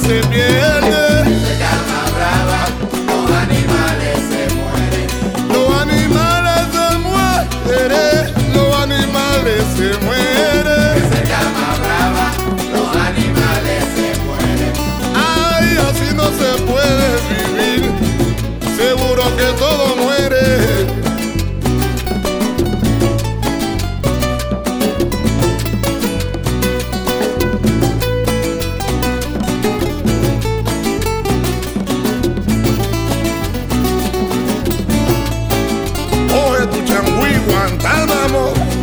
se pierde. Se llama brava, los animales se mueren. Los animales se mueren, los animales se mueren. Se llama brava, los animales se mueren. Ay, así no se puede vivir, seguro que todo muere. Coge tu changüí, Guantánamo.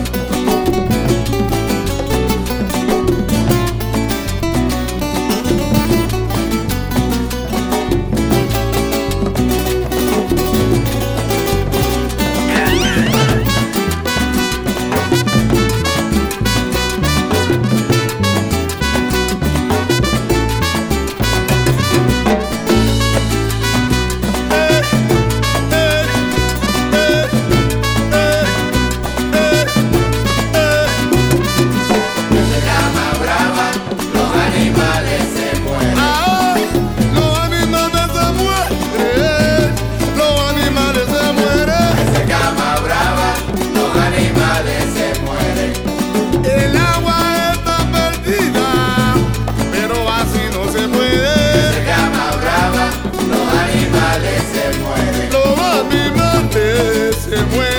Se llama brava, los animales se mueren. Ay, los animales se mueren, los animales se mueren. Se llama brava, los animales se mueren. El agua está perdida, pero así no se puede. Se llama brava, los animales se mueren. Los animales se mueren.